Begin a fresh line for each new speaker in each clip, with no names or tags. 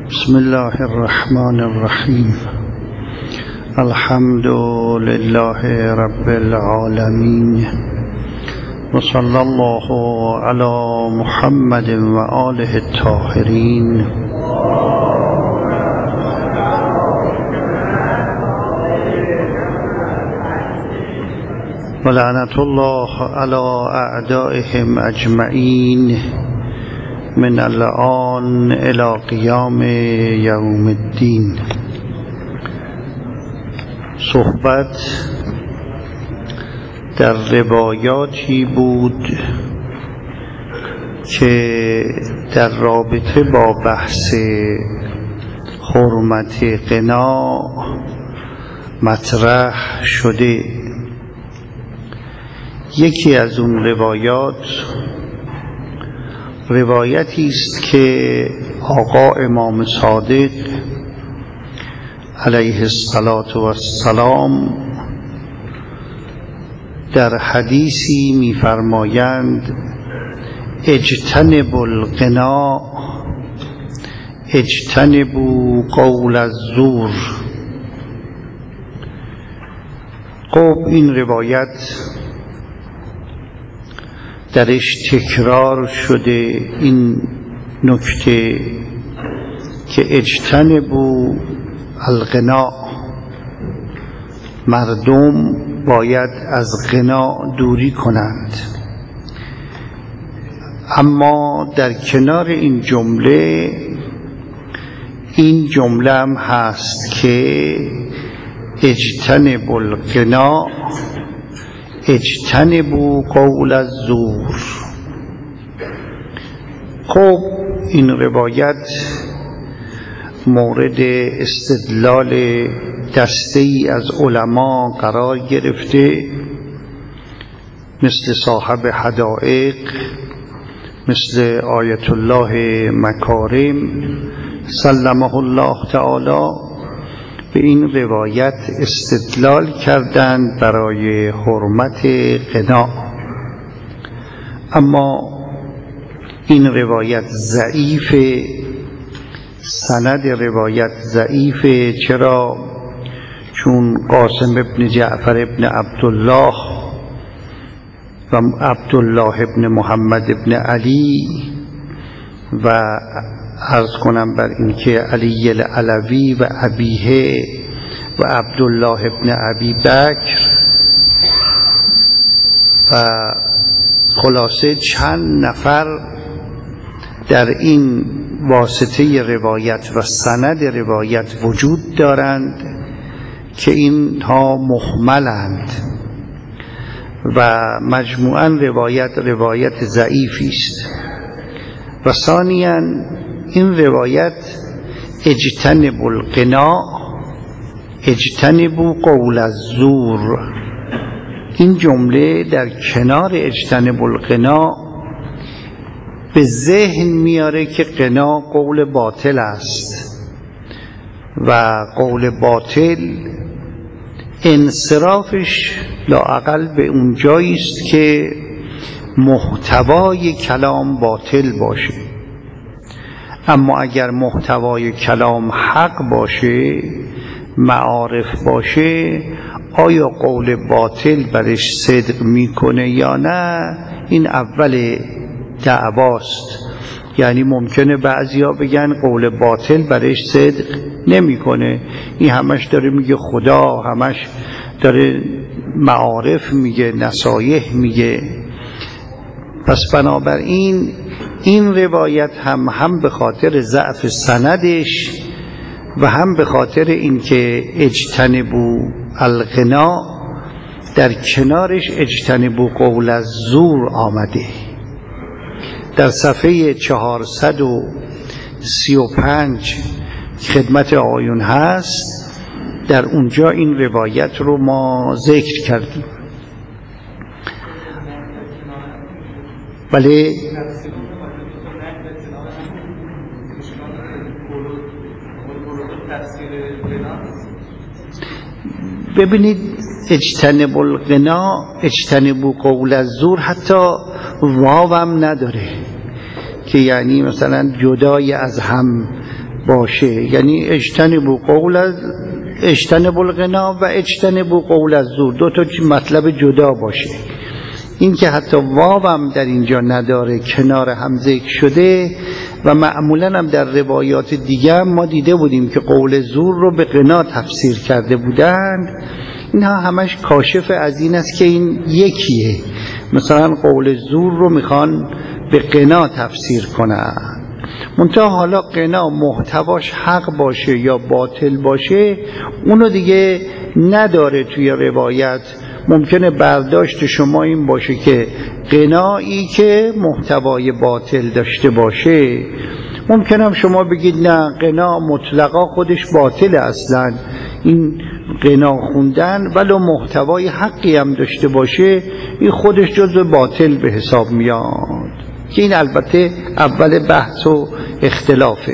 بسم الله الرحمن الرحیم. الحمد لله رب العالمین و صلی الله علی محمد و آله الطاهرین. و لعنت الله علی اعدائهم اجمعین من الآن الی قیام یوم الدین. صحبت در روایاتی بود که در رابطه با بحث حرمت غنا مطرح شده. یکی از اون روایتی است که آقا امام صادق علیه السلام در حدیثی می‌فرمایند: اجتنبوا الغنا اجتنبوا قول الزور. خب این روایت درش تکرار شده این نکته که اجتنبوا الغنا، مردم باید از غنا دوری کنند. اما در کنار این جمله هم هست که اجتنبوا الغنا اجتنبوا قول الزور. خب این روایت مورد استدلال دسته‌ای از علما قرار گرفته، مثل صاحب حدائق، مثل آیت الله مکارم سلمه الله تعالی، به این روایت استدلال کردند برای حرمت غنا. اما این روایت ضعیفه، سند روایت ضعیفه. چرا؟ چون قاسم ابن جعفر ابن عبدالله و عبدالله ابن محمد ابن علی و عرض کنم بر این که علی العلوی و ابیه و عبدالله ابن ابی بکر و خلاصه چند نفر در این واسطه روایت و سند روایت وجود دارند که اینها مهملند و مجموعاً روایت ضعیفی است. و ثانیاً این روایت اجتنبوا الغنا اجتنبوا قول الزور، این جمله در کنار اجتنبوا الغنا به ذهن میاره که غنا قول باطل است و قول باطل انصرافش لااقل به اون جایی است که محتوای کلام باطل باشه. اما اگر محتوای کلام حق باشه، معارف باشه، آیا قول باطل برش صدق میکنه یا نه؟ این اول دعواست. یعنی ممکنه بعضیا بگن قول باطل برش صدق نمیکنه، این همش داره میگه خدا، همش داره معارف میگه، نصایح میگه. پس بنابراین این روایت هم به خاطر ضعف سندش و هم به خاطر اینکه اجتنبوا الغنا در کنارش اجتنبوا قول الزور آمده. در صفحه 435 خدمت آیون هست، در اونجا این روایت رو ما ذکر کردیم. بله، ببینید اجتنبوا الغنا اجتنبوا قول الزور حتی واو هم نداره که یعنی مثلا جدای از هم باشه، یعنی اجتنبوا الغنا و اجتنبوا قول الزور، دو تا مطلب جدا باشه. این که حتی واو هم در اینجا نداره، کنار هم ذکر شده و معمولا هم در روایات دیگه ما دیده بودیم که قول زور رو به غنا تفسیر کرده بودند. اینها همش کاشف از این است که این یکیه. مثلا قول زور رو میخوان به غنا تفسیر کنن، منتها حالا غنا محتواش حق باشه یا باطل باشه اونو دیگه نداره توی روایت. ممکنه برداشت شما این باشه که غنایی که محتوای باطل داشته باشه، ممکنه هم شما بگید نه، غنا مطلقا خودش باطل، اصلا این غنا خوندن ولو محتوای حقی هم داشته باشه این خودش جزو باطل به حساب میاد، که این البته اول بحث و اختلافه.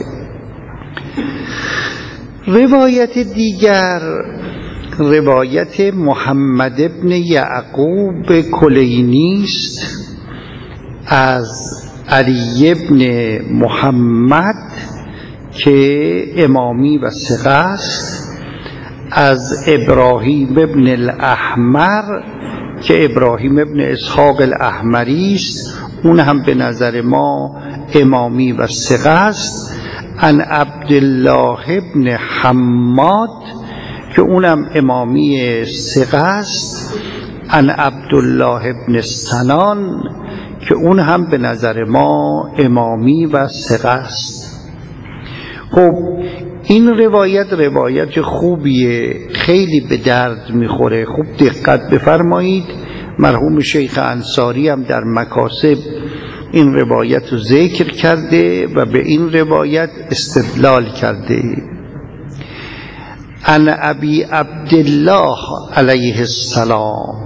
روایت دیگر روایت محمد ابن یعقوب کلینی است از علی ابن محمد که امامی و ثقه است، از ابراهیم ابن الاحمر که ابراهیم ابن اسحاق الاحمری است، اون هم به نظر ما امامی و ثقه است، عن عبدالله ابن حماد که اونم امامی ثقه است، عن عبدالله ابن سنان که اون هم به نظر ما امامی و ثقه است. خب این روایت خوبیه، خیلی به درد میخوره. خوب دقت بفرمایید، مرحوم شیخ انصاری هم در مکاسب این روایت رو ذکر کرده و به این روایت استدلال کرده. عن ابی عبدالله علیه السلام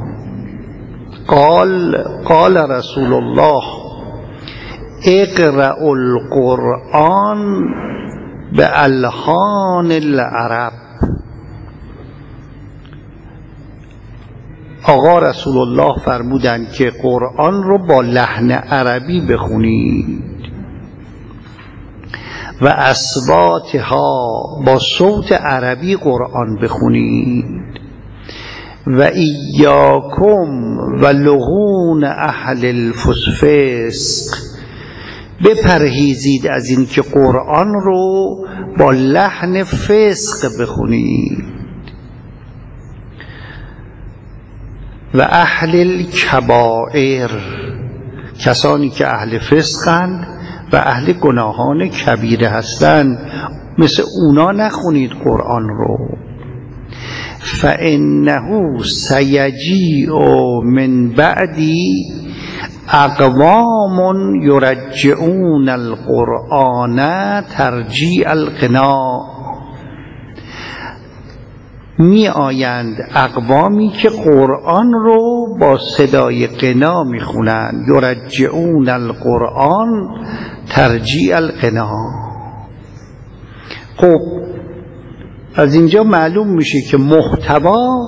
قال رسول الله اقرأوا القرآن بألحان العرب. آقا رسول الله فرمودند که قرآن رو با لحن عربی بخونید و اصواتها، با صوت عربی قرآن بخونید. و ایاکم و لغون اهل الفسق، بپرهیزید از این که قرآن رو با لحن فسق بخونید. و اهل الکبائر، کسانی که اهل فسقند و اهل گناهان کبیره هستند، مثل اونا نخونید قرآن رو. فإنه سیجیء من بعدی اقوام یرجعون القرآن ترجیع الغنا. می آیند اقوامی که قرآن رو با صدای غنا می خونند، یرجعون القرآن ترجیع الغنا. خب از اینجا معلوم میشه که محتوا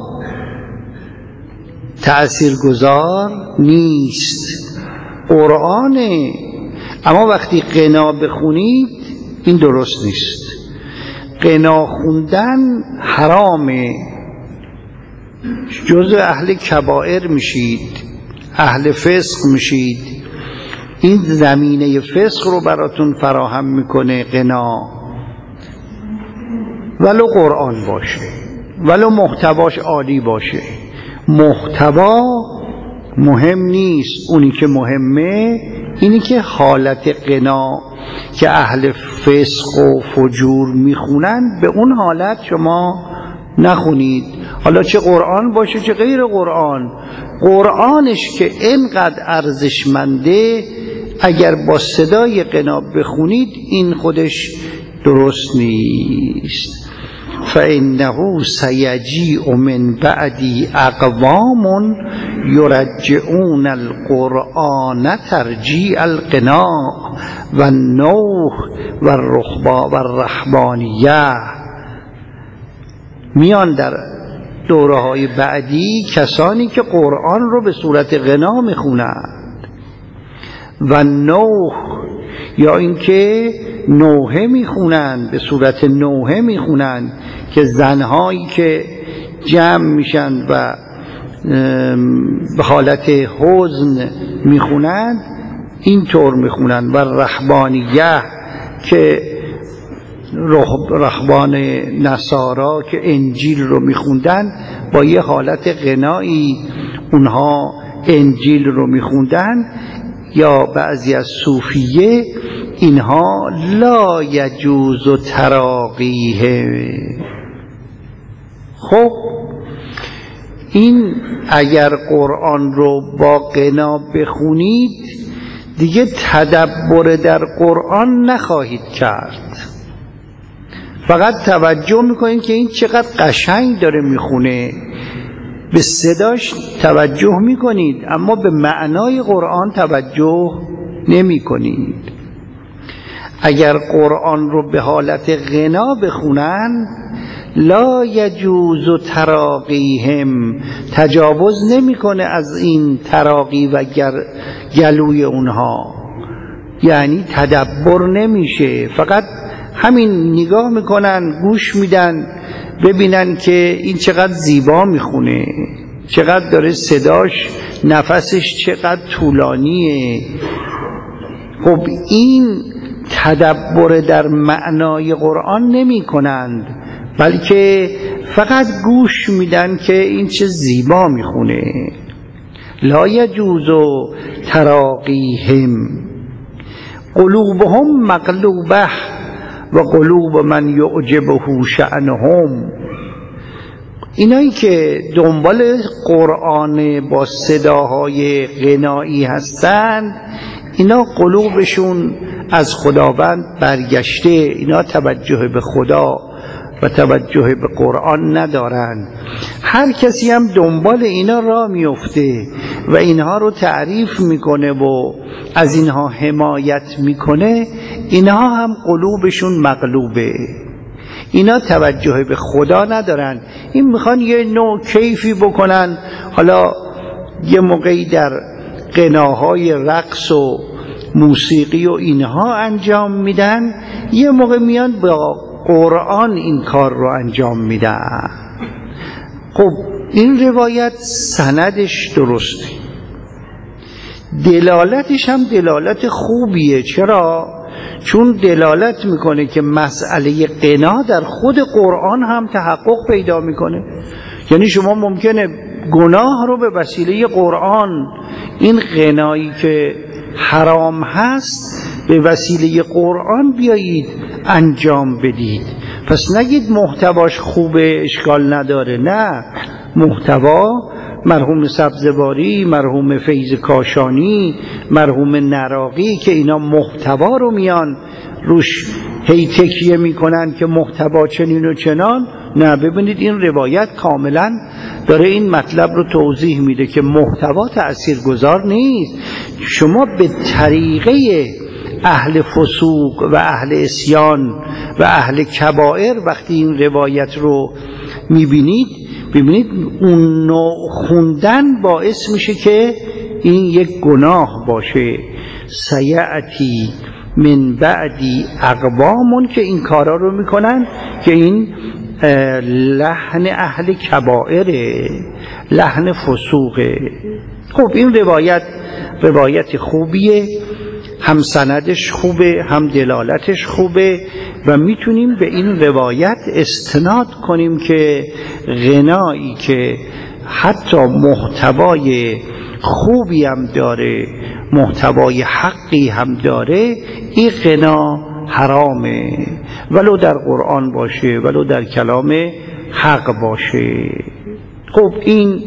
تأثیرگذار نیست، قرآنه، اما وقتی غنا بخونید این درست نیست. غنا خوندن حرامه، جزء اهل کبائر میشید، اهل فسق میشید. این زمینه فسق رو براتون فراهم میکنه غنا، ولو قرآن باشه، ولو محتواش عالی باشه. محتوا مهم نیست، اونی که مهمه اینی که حالت غنا که اهل فسق و فجور میخونن به اون حالت شما نخونید، حالا چه قرآن باشه چه غیر قرآن. قرآنش که اینقدر ارزشمنده، اگر با صدای غنا بخونید این خودش درست نیست. فإنه سیجیء من بعدی اقوام یرجعون القرآن ترجیع الغنا و النوح و الرهبانیه. میان در دوره‌های بعدی کسانی که قرآن رو به صورت غنا میخونند. و نوح یا اینکه نوحه میخونن، به صورت نوحه میخونن که زنهایی که جمع میشن و به حالت حزن میخونن اینطور میخونن. و رهبانیه که رهبان نصارا که انجیل رو میخوندن با یه حالت غنایی اونها انجیل رو میخوندن. یا بعضی از صوفیه اینها لا یجوز تراقیه. خب این اگر قرآن رو با غنا بخونید دیگه تدبر در قرآن نخواهید کرد، فقط توجه میکنید که این چقدر قشنگ داره میخونه، به صداش توجه میکنید اما به معنای قرآن توجه نمیکنید. اگر قرآن رو به حالت غنا بخونن لا یجوز تراقیهم، تجاوز نمیکنه از این تراقی و گلوی اونها، یعنی تدبر نمیشه، فقط همین نگاه میکنن، گوش میدن ببینن که این چقدر زیبا میخونه، چقدر داره صداش نفسش چقدر طولانیه. خب این تدبر در معنای قرآن نمی کنند، بلکه فقط گوش میدن که این چه زیبا میخونه. لا یجوز تراقیهم قلوبهم مقلوبه و قلوب من یعجبه شأنهم. اینایی که دنبال قرآن با صداهای غنایی هستند اینا قلوبشون از خداوند برگشته، اینا توجه به خدا و توجه به قرآن ندارن. هر کسی هم دنبال اینا را میفته و اینها رو تعریف میکنه و از اینها حمایت میکنه، اینها هم قلوبشون مغلوبه، اینا توجه به خدا ندارن. این میخوان یه نوع کیفی بکنن، حالا یه موقعی در غناهای رقص و موسیقی و اینها انجام میدن، یه موقع میان با قرآن این کار رو انجام میدن. خب این روایت سندش درسته، دلالتش هم دلالت خوبیه. چرا؟ چون دلالت میکنه که مسئله غنا در خود قرآن هم تحقق پیدا میکنه. یعنی شما ممکنه گناه رو به وسیله قرآن، این غنایی که حرام هست، به وسیله قرآن بیایید انجام بدید. پس نگید محتواش خوبه اشکال نداره، نه، محتوا مرحوم سبزواری، مرحوم فیض کاشانی، مرحوم نراقی که اینا محتوا رو میان روش هی تکیه میکنن که محتوا چنین و چنان، نه، ببینید این روایت کاملا داره این مطلب رو توضیح میده که محتوا تأثیرگذار نیست. شما به طریقه اهل فسوق و اهل عصیان و اهل کبائر وقتی این روایت رو میبینید، ببینید اون نوع خوندن باعث میشه که این یک گناه باشه. سیعتی من بعدی اقوامون که این کارا رو میکنن که این لحن اهل کبائره، لحن فسوقه. خب این روایت خوبیه، هم سندش خوبه هم دلالتش خوبه و میتونیم به این روایت استناد کنیم که غنایی که حتی محتوای خوبی هم داره، محتوای حقی هم داره، این غنا حرامه، ولو در قرآن باشه ولو در کلام حق باشه. خب این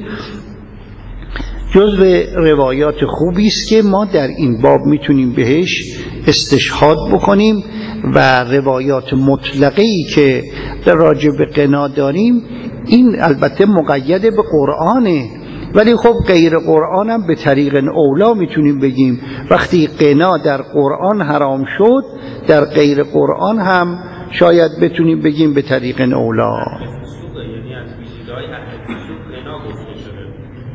جزو روایات خوبی است که ما در این باب میتونیم بهش استشهاد بکنیم و روایات مطلقه‌ای که در راجع به غنا داریم این البته مقید به قرآنه، ولی خب غیر قرآن هم به طریق اولا میتونیم بگیم وقتی غنا در قرآن حرام شد در غیر قرآن هم شاید بتونیم بگیم به طریق اولا.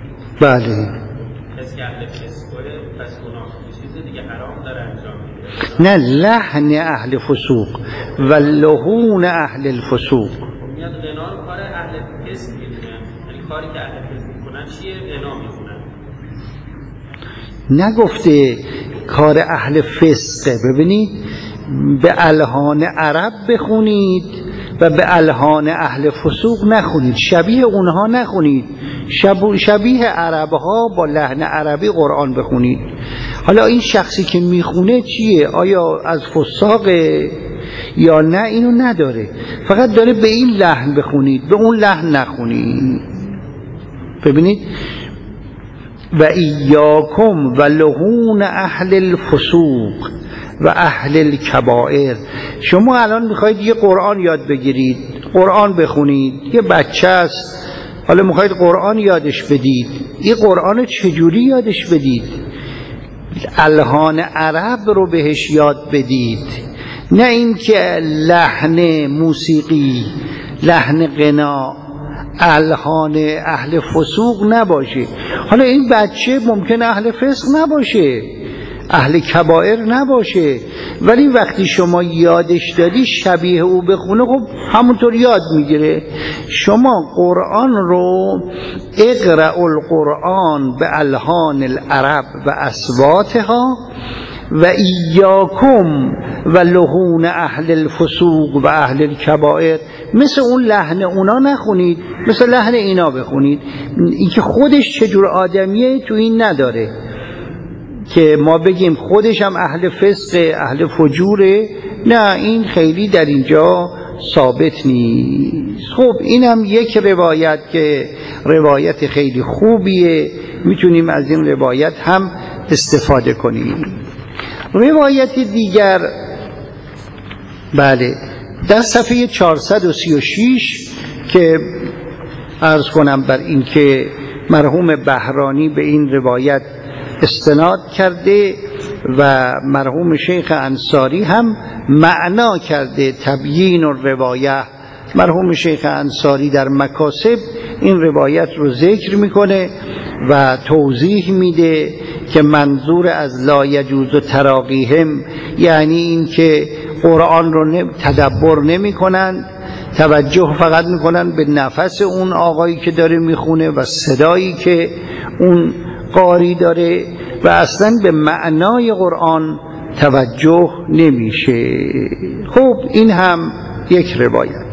بله. نه لحن اهل فسوق و لحون اهل الفسوق.
میاد غنا رو کار اهل فسق میدونن، یعنی کاری که اهل فسق میکنن چیه؟ غنا میخونن.
نگفته کار اهل فسقه. ببینید به الحان عرب بخونید و به الحان اهل فسوق نخونید، شبیه اونها نخونید، شبیه عربها با لحن عربی قرآن بخونید. حالا این شخصی که میخونه چیه؟ آیا از فساقه یا نه؟ اینو نداره، فقط داره به این لحن بخونید، به اون لحن نخونید. ببینید و ایاکم و لحون اهل الفسوق و اهل الکبائر. شما الان میخواید یه قرآن یاد بگیرید، قرآن بخونید، یه بچه است حالا میخواید قرآن یادش بدید، این قرآن چجوری یادش بدید؟ الحان عرب رو بهش یاد بدید، نه اینکه لحن موسیقی، لحن غنا، الحان اهل فسوق نباشه. حالا این بچه ممکن اهل فسق نباشه، اهل کبائر نباشه، ولی وقتی شما یادش دادی شبیه او بخونه، خب همونطور یاد میگیره. شما قرآن رو اقرأ القرآن به الحان العرب و اصواتها و ایاکم و لحون اهل الفسوق و اهل الکبائر، مثل اون لحن اونا نخونید، مثل لحن اینا بخونید. این که خودش چجور آدمیه تو این نداره که ما بگیم خودش هم اهل فسق، اهل فجوره، نه، این خیلی در اینجا ثابت نیست. خب این هم یک روایت که روایت خیلی خوبیه، میتونیم از این روایت هم استفاده کنیم. روایت دیگر، بله، در صفحه 436 که عرض کنم بر این که مرحوم بهرانی به این روایت استناد کرده و مرحوم شیخ انصاری هم معنا کرده، تبیین الروایه. مرحوم شیخ انصاری در مکاسب این روایت رو ذکر میکنه و توضیح میده که منظور از لا یجوز تراقیهم یعنی این که قرآن رو تدبر نمی کنند، توجه فقط میکنن به نفس اون آقایی که داره میخونه و صدایی که اون قاری داره و اصلا به معنای قرآن توجه نمیشه. خب این هم یک روایت.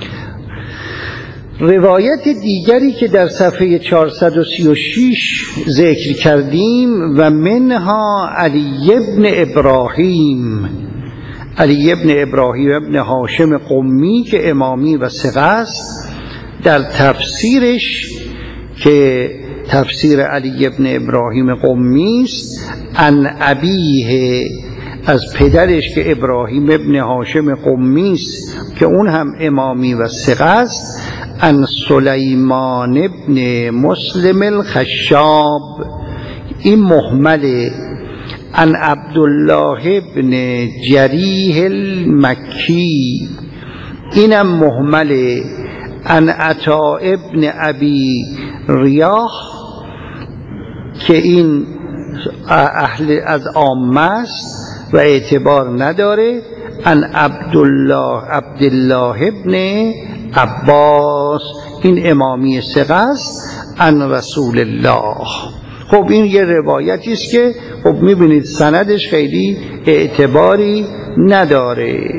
روایت دیگری که در صفحه 436 ذکر کردیم و منها علی ابن ابراهیم، علی ابن ابراهیم ابن هاشم قمی که امامی و ثقه است، در تفسیرش که تفسیر علی ابن ابراهیم قمی است، عن ابیه، از پدرش که ابراهیم ابن هاشم قمی است که اون هم امامی و ثقه است، عن سلیمان ابن مسلم الخشاب، این مهمله، عن عبدالله ابن جریح المکی، اینم مهمله، عن عطا ابن ابی ریاح که این اهل از عامه است و اعتبار نداره، عن عبدالله ابن عباس، این امامی ثقه است، عن رسول الله. خب این یه روایتی است که خب میبینید سندش خیلی اعتباری نداره.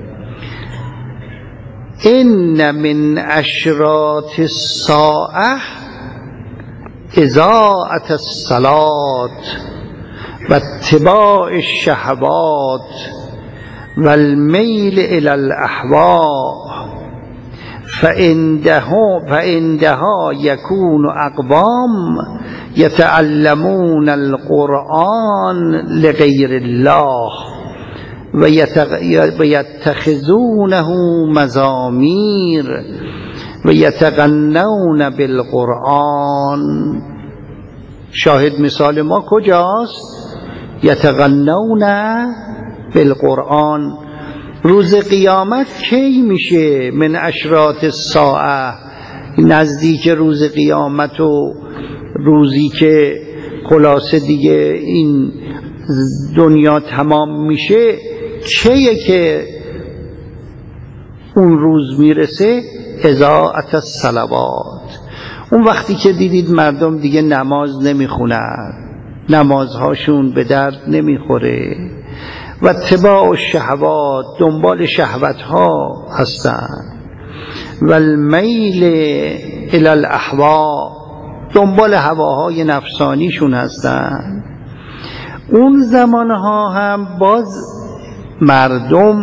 ان من اشراط الساعه اضاعة الصلاة و اتباع الشهوات و المیل الى الاهواء فعندها یکون اقوام یتعلمون القرآن لغیر الله و یتخذونه مزامیر و یتغنون بالقرآن. شاهد مثال ما کجاست؟ یتغنون بالقرآن. روز قیامت کی میشه؟ من اشراط الساعه، نزدیک روز قیامت و روزی که خلاصه دیگه این دنیا تمام میشه چیه که اون روز میرسه؟ اضاعت الصلوات. اون وقتی که دیدید مردم دیگه نماز نمیخونن، نمازهاشون به درد نمیخوره و اتباع الشهوات، دنبال شهوتها هستن، و المیل الی الاهوا، دنبال هواهای نفسانیشون هستن، اون زمانها هم باز مردم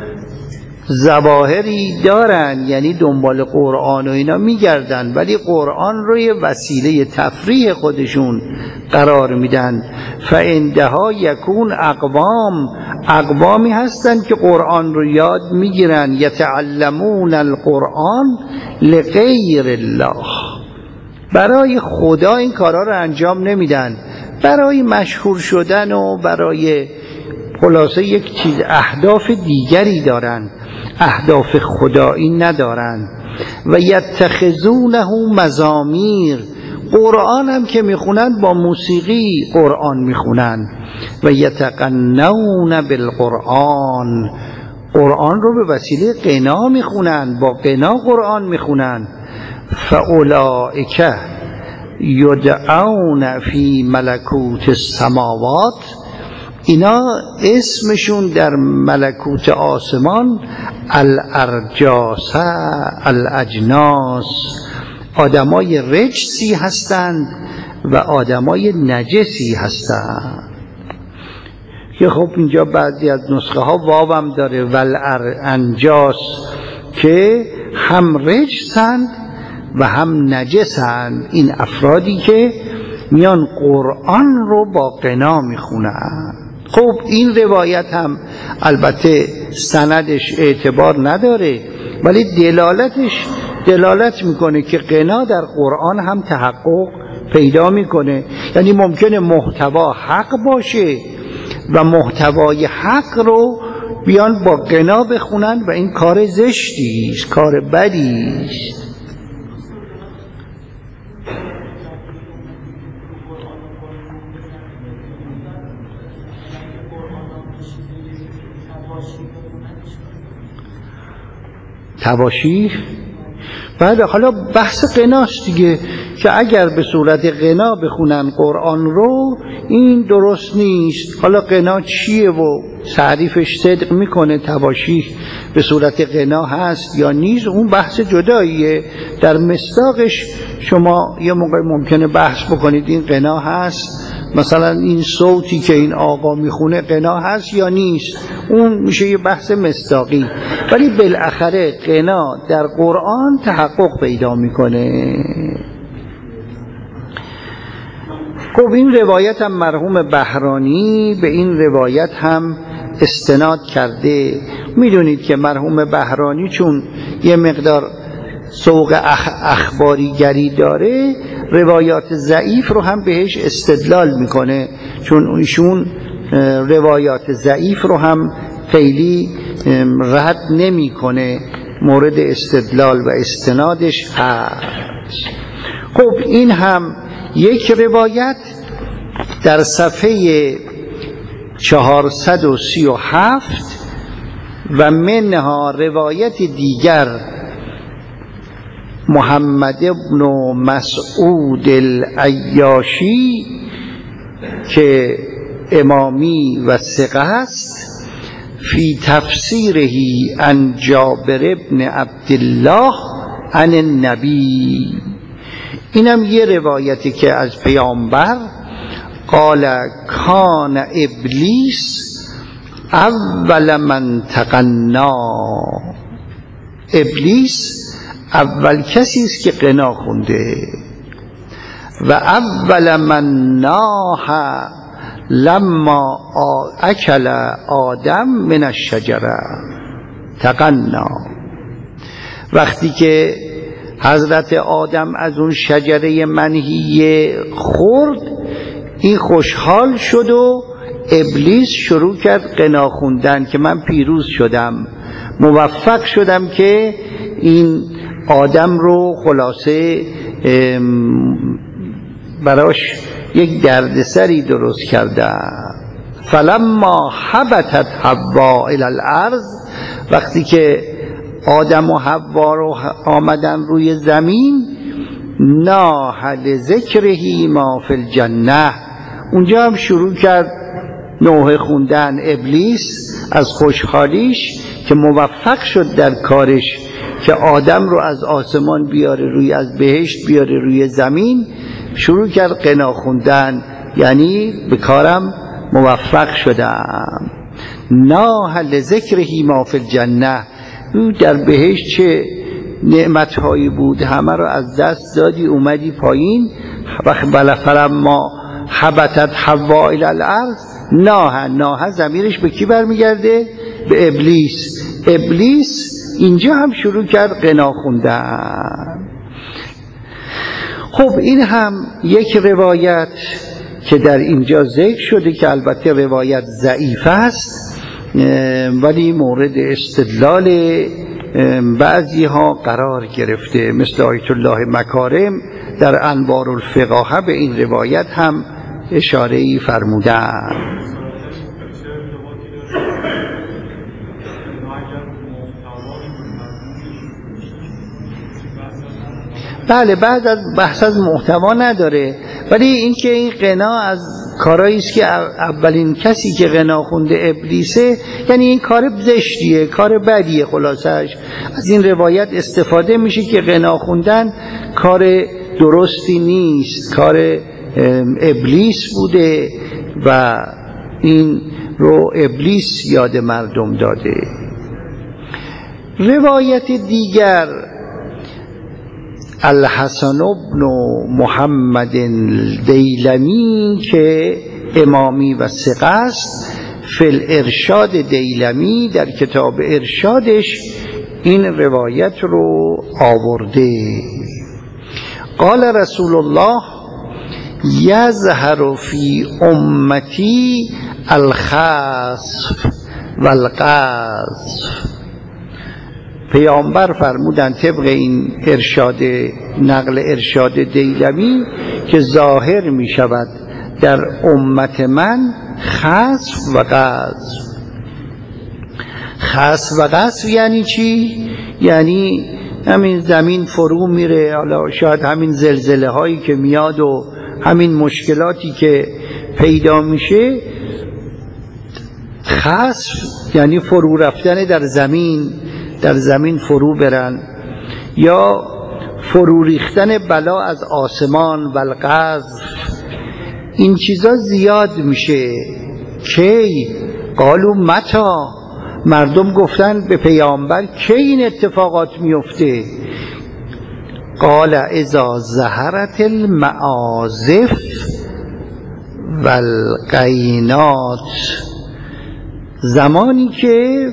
ظواهری دارن، یعنی دنبال قرآن و اینا میگردن، ولی قرآن رو یه وسیله تفریح خودشون قرار میدن. فعندها یکون اقوامی هستن که قرآن رو یاد میگیرن، یتعلمون القرآن لغیر الله، برای خدا این کارا رو انجام نمیدن، برای مشهور شدن و برای خلاصه یک چیز اهداف دیگری دارن، اهداف خدایی ندارن. و یتخذونه مزامیر، قرآن هم که میخونن با موسیقی قرآن میخونن. و یتغنون بالقرآن، قرآن رو به وسیله غنا میخونن، با غنا قرآن میخونن. فاولئک یدعون فی ملکوت السماوات، اینا اسمشون در ملکوت آسمان الارجاس الاجناس، آدمای رجسی هستند و آدمای نجسی هستند. که خب اینجا بعضی از نسخه ها واوم داره، والارجاس، که هم رجسند و هم نجسند، این افرادی که میان قرآن رو با غنا میخونن. خب این روایت هم البته سندش اعتبار نداره، ولی دلالت میکنه که غنا در قرآن هم تحقق پیدا میکنه. یعنی ممکنه محتوا حق باشه و محتوای حق رو بیان با غنا بخونن و این کار زشتیست، کار بدیست. تواشیح بعد حالا بحث غناست دیگه، که اگر به صورت غنا بخونن قرآن رو این درست نیست. حالا غنا چیه و تعریفش صدق میکنه، تواشیح به صورت غنا هست یا نیست، اون بحث جداییه. در مصداقش شما یه موقع ممکنه بحث بکنید این غنا هست، مثلا این صوتی که این آقا میخونه غنا هست یا نیست، اون میشه یه بحث مصداقی. ولی بالاخره غنا در قرآن تحقق پیدا میکنه. خب این روایت هم مرحوم بهرانی به این روایت هم استناد کرده. میدونید که مرحوم بهرانی چون یه مقدار ذوق اخباریگری داره، روایات ضعیف رو هم بهش استدلال میکنه، چون ایشون روایات ضعیف رو هم خیلی رد نمیکنه، مورد استدلال و استنادش هست. خب این هم یک روایت در صفحه 437 و منها روایت دیگر محمد بن مسعود العیاشی که امامی و ثقه است، فی تفسیره عن جابر بن عبدالله عن النبی. اینم یه روایتی که از پیامبر قال کان ابلیس اول من تغنا، ابلیس اول کسی است که غنا خونده، و اول من ناح لما اکل آدم من الشجره تغنا، وقتی که حضرت آدم از اون شجره منهیه خورد این خوشحال شد و ابلیس شروع کرد غنا خوندن که من پیروز شدم، موفق شدم که این آدم رو خلاصه براش یک دردسری درست کردم. فلما هبطت حوا الی الارض، وقتی که آدم و حوا رو آمدن روی زمین، ناح لذکره ما فی الجنه، اونجا هم شروع کرد نوحه خوندن ابلیس از خوشحالیش که موفق شد در کارش که آدم رو از آسمان بیاره روی، از بهشت بیاره روی زمین، شروع کرد قنا خوندن، یعنی به کارم موفق شدم. ناح لذکره ما فی الجنه، او در بهشت چه نعمتهایی بود، همه رو از دست دادی اومدی پایین. وقت فلما هبطت حوا الی الارض، ناح ضمیرش به کی برمیگرده؟ به ابلیس. ابلیس اینجا هم شروع کرد قنا خوندن. خب این هم یک روایت که در اینجا ذکر شده که البته روایت ضعیف است، ولی مورد استدلال بعضی ها قرار گرفته، مثل آیت الله مکارم در انوار الفقاهه به این روایت هم اشاره‌ای فرمودند. بله، بعد از بحث از محتوا نداره، ولی اینکه این قنا از کارایی است که اولین کسی که قنا خونده ابلیسه، یعنی این کار زشتیه، کار بدیه. خلاصش از این روایت استفاده میشه که قنا خوندن کار درستی نیست، کار ابلیس بوده و این رو ابلیس یاد مردم داده. روایت دیگر، الحسن بن محمد دیلمی که امامی و ثقه است، فی الارشاد دیلمی در کتاب ارشادش این روایت رو آورده. قال رسول الله یظهر فی امتی الخسف والقذف. پیامبر فرمودن طبق این ارشاد، نقل ارشاد دیلمی، که ظاهر می شود در امت من خسف و قذف. خسف و قذف یعنی چی؟ یعنی همین زمین فرو میره، حالا شاید همین زلزله هایی که میاد و همین مشکلاتی که پیدا میشه. خسف یعنی فرو رفتن در زمین فرو برن، یا فرو ریختن بلا از آسمان. والقذف، این چیزا زیاد میشه. کی؟ قالوا متا، مردم گفتن به پیامبر کی این اتفاقات میفته؟ قال اذا ظهرت المعازف والقینات، زمانی که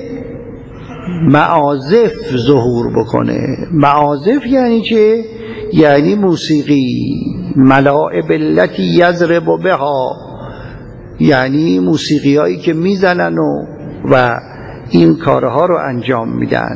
معازف ظهور بکنه. معازف یعنی چه؟ یعنی موسیقی. ملاعب التي یضرب بها، یعنی موسیقی هایی که میزنن و این کارها رو انجام میدن.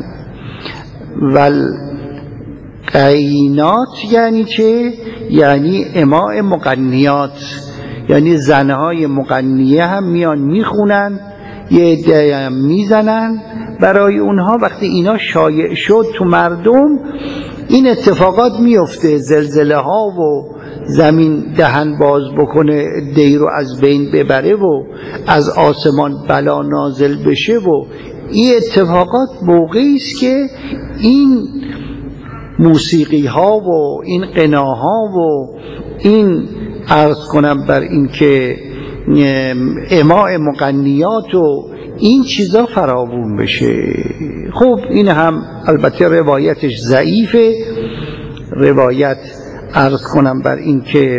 والقینات یعنی چه؟ یعنی اماء مغنیات، یعنی زنهای مغنیه هم میان میخونن، یه عده هم میزنن برای اونها. وقتی اینا شایع شد تو مردم، این اتفاقات میفته، زلزله ها و زمین دهن باز بکنه، دی رو از بین ببره و از آسمان بلا نازل بشه و این اتفاقات موقعی است که این موسیقی ها و این قناها و این عرض کنم بر این که اماء مغنیات و این چیزا فراوون بشه. خب این هم البته روایتش ضعیفه، روایت عرض کنم بر این که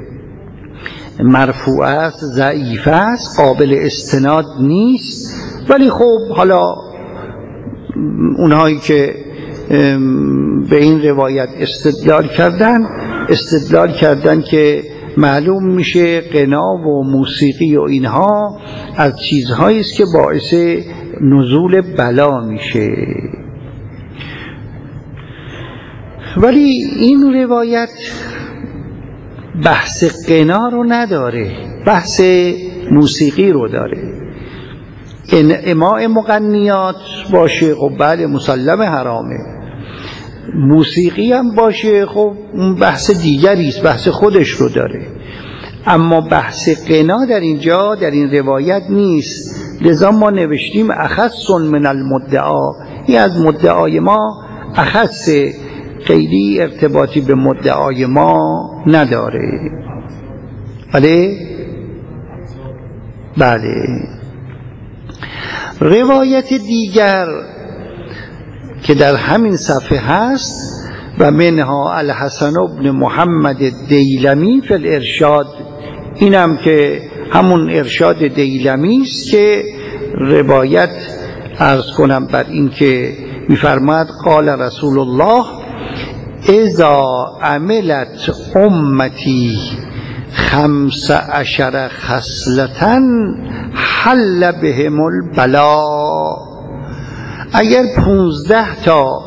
مرفوع است، ضعیف است، قابل استناد نیست. ولی خب حالا اونهایی که به این روایت استدلال کردن که معلوم میشه قنا و موسیقی و اینها از چیزهایی است که باعث نزول بلا میشه. ولی این روایت بحث قنا رو نداره، بحث موسیقی رو داره. اماع مغنیات باشه خب بله مسلم حرامه، موسیقی هم باشه خب اون بحث دیگری است، بحث خودش رو داره، اما بحث غنا در اینجا در این روایت نیست. لذا ما نوشتیم اخص من المدعا، این از مدعای ما اخص، خیلی ارتباطی به مدعای ما نداره. بله. روایت دیگر که در همین صفحه هست و منها الحسن بن محمد دیلمی فی الارشاد، اینم که همون ارشاد دیلمی است که روایت عرض کنم بر این که می‌فرماید قال رسول الله اذا عملت امتی 15 خصلة حل بهم البلاء، اگر 15 تا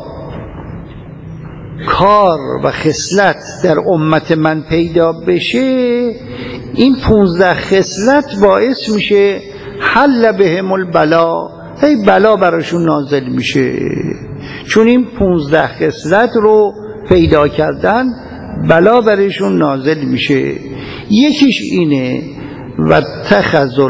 کار و خصلت در امت من پیدا بشه، این 15 خصلت باعث میشه حل بهم البلاء، هی بلا براشون نازل میشه. چون این 15 خصلت رو پیدا کردن بلا براشون نازل میشه. یکیش اینه و اتخذ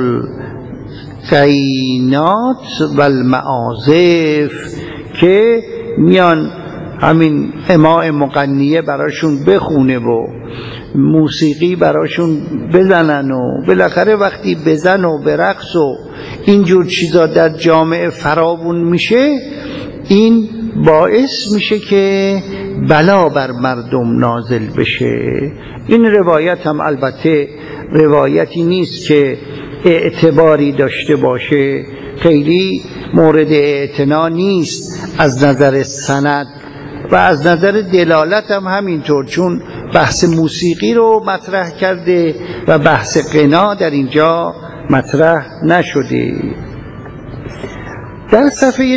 القینات و المعازف، که میان همین اماع مغنیه براشون بخونه و موسیقی براشون بزنن و بالاخره وقتی بزن و برقص و اینجور چیزا در جامعه فراوون میشه، این باعث میشه که بلا بر مردم نازل بشه. این روایت هم البته روایتی نیست که اعتباری داشته باشه، خیلی مورد اعتنا نیست از نظر سند و از نظر دلالت هم همینطور، چون بحث موسیقی رو مطرح کرده و بحث غنا در اینجا مطرح نشده. در صفحه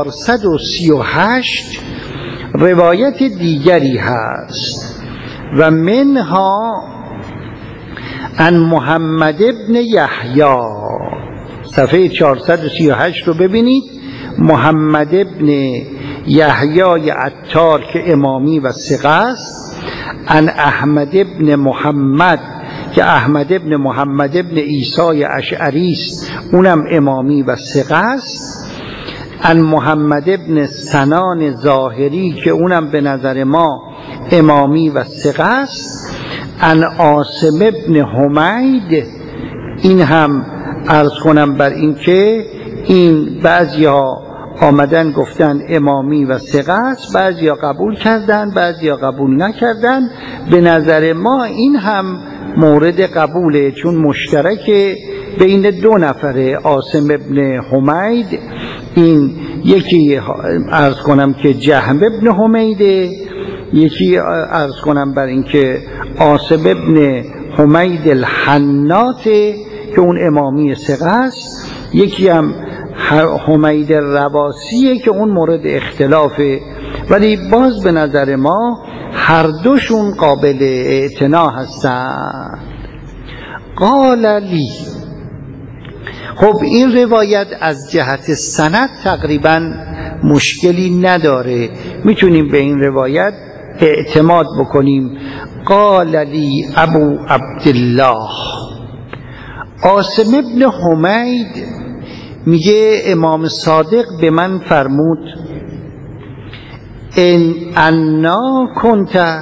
438 روایت دیگری هست و منها عن محمد ابن یحیی، صفحه 438 رو ببینید. محمد ابن یحیی عطار که امامی و ثقه است، عن احمد ابن محمد که احمد ابن محمد ابن عیسی اشعری است، اونم امامی و ثقه است. عن محمد ابن سنان ظاهری که اونم به نظر ما امامی و ثقه است. عن عاصم ابن حمید، این هم عرض کنم بر این که این بعضی ها آمدن گفتن امامی و ثقه است، بعضی ها قبول کردن بعضی ها قبول نکردن. به نظر ما این هم مورد قبوله، چون مشترک بین دو نفره. عاصم ابن حمید این یکی عرض کنم که جهم ابن حمیده، یکی عرض کنم بر این که عاصم ابن حمید الحناته که اون امامی ثقه است، یکی هم حمید الرواسیه که اون مورد اختلافه، ولی باز به نظر ما هر دوشون قابل اعتنا هستند. قال لی، خب این روایت از جهت سند تقریبا مشکلی نداره، میتونیم به این روایت اعتماد بکنیم. قال لی ابو عبدالله، عاصم ابن حمید میگه امام صادق به من فرمود ان انا کنت،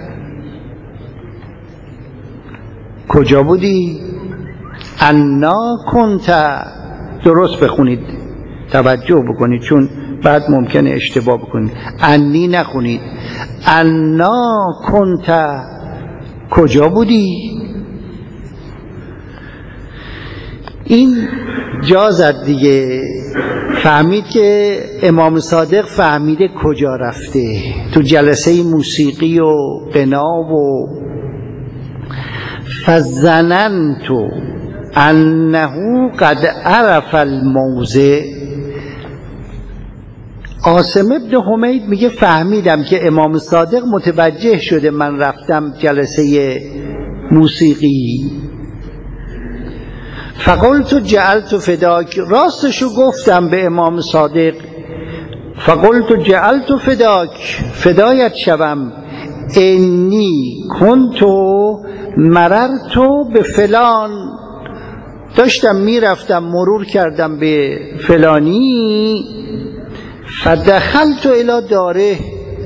کجا بودی؟ انا کنت، درست بخونید، توجه بکنید چون بعد ممکنه اشتباه بکنید، انی نخونید. انا کنت، کجا بودی؟ این جا زد دیگه، فهمید که امام صادق فهمیده کجا رفته، تو جلسه موسیقی و غنا و فظننت انه قد عرف الموضع. عاصم ابن حمید میگه فهمیدم که امام صادق متوجه شده من رفتم جلسه موسیقی. فقلت جعلت فداک، راستشو گفتم به امام صادق، فقلت جعلت فداک، فدایت شوم، انی کنتو مررتو به فلان، داشتم میرفتم مرور کردم به فلانی، فدخلت الی داره،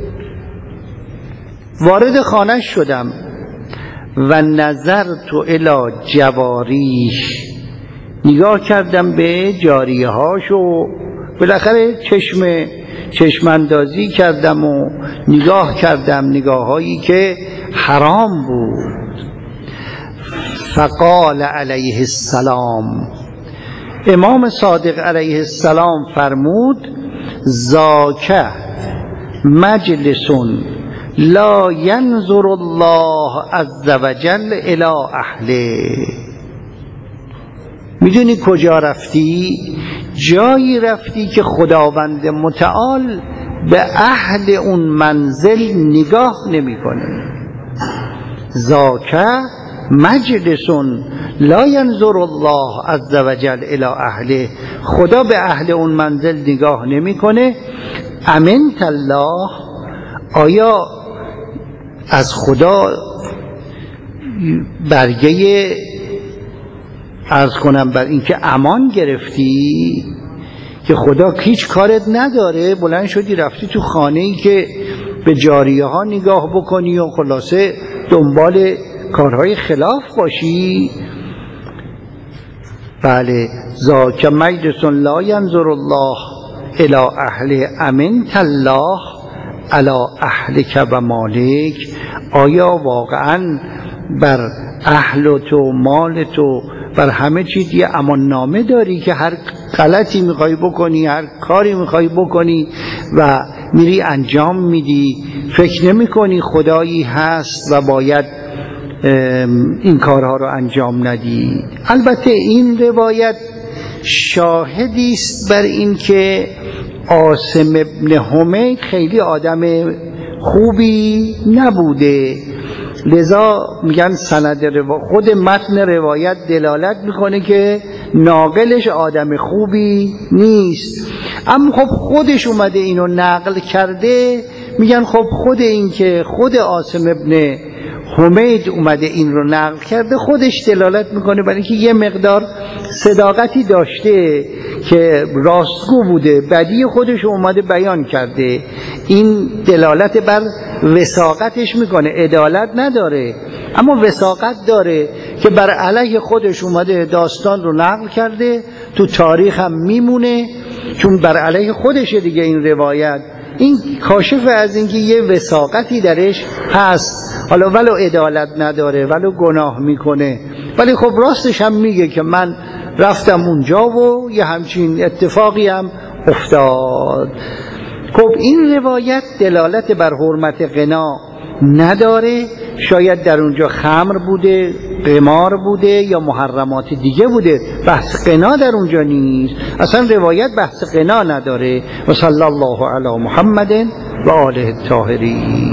وارد خانه شدم، و نظرت الی جواریش، نگاه کردم به جاریه هاش و بالاخره چشم اندازی کردم و نگاه کردم نگاه هایی که حرام بود. فقال علیه السلام، امام صادق علیه السلام فرمود ذاک مجلس لا ینظر الله عز وجل الی اهله. میدونی کجا رفتی؟ جایی رفتی که خداوند متعال به اهل اون منزل نگاه نمیکنه. ذاک مجلس لا ینظر الله عز وجل الی اهله، خدا به اهل اون منزل نگاه نمیکنه. امنت الله، آیا از خدا برگه عرض کنم بر اینکه امان گرفتی که خدا هیچ کارت نداره، بلند شدی رفتی تو خانه‌ای که به جاریه ها نگاه بکنی و خلاصه دنبال کارهای خلاف باشی؟ بله، ذاک مجلس لا ینظر الله الی اهل امنت الله علی اهلک و مالک، آیا واقعا بر اهل تو، مال تو، بر همه چیز یه امان نامه داری که هر غلطی میخوای بکنی، هر کاری میخوای بکنی و میری انجام میدی، فکر نمی کنی خدایی هست و باید این کارها رو انجام ندی؟ البته این روایت شاهدی است بر این که عاصم ابن حمید خیلی آدم خوبی نبوده، لذا میگن خود متن روایت دلالت میکنه که ناقلش آدم خوبی نیست. اما خب خودش اومده اینو نقل کرده، میگن خب خود این که خود عاصم ابن حمید اومده این رو نقل کرده خودش دلالت میکنه برای اینکه یه مقدار صداقتی داشته که راستگو بوده، بدی خودش اومده بیان کرده. این دلالت بر وثاقتش میکنه، عدالت نداره اما وثاقت داره که بر علیه خودش اومده داستان رو نقل کرده، تو تاریخ هم میمونه چون بر علیه خودشه دیگه این روایت. این کاشف از اینکه یه وثاقتی درش هست، حالا ولو عدالت نداره ولو گناه میکنه، ولی خب راستش هم میگه که من رفتم اونجا و یه همچین اتفاقی هم افتاد. خب این روایت دلالت بر حرمت غنا نداره، شاید در اونجا خمر بوده، قمار بوده یا محرمات دیگه بوده، بحث غنا در اونجا نیست، اصلا روایت بحث غنا نداره. و صلی الله علی محمد و آله الطاهرین.